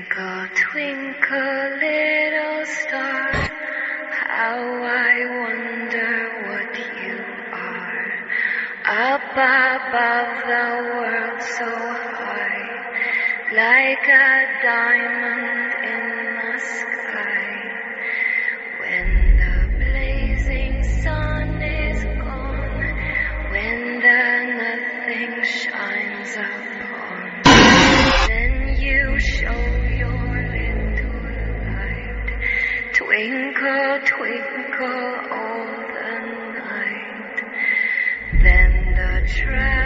Twinkle, twinkle, little star, how I wonder what you are. Up above the world so high, like a diamond in the sky. When the blazing sun is gone, when the nothing shines upon, then you show your little light. Twinkle, twinkle all the night. Then the